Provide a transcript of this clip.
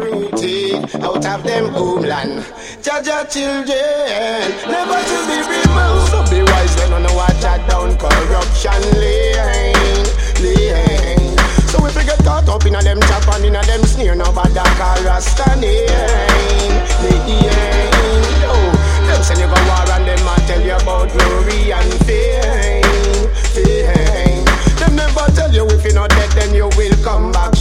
rooted out of them homeland. Jaja children, never to be removed. So be wise when on the water down corruption lane. So if we get caught up in a them chop and in a them sneer, nobody call Rasta name. Them say you go war and them a tell you about glory and fame. Them never tell you if you're not dead then you will come back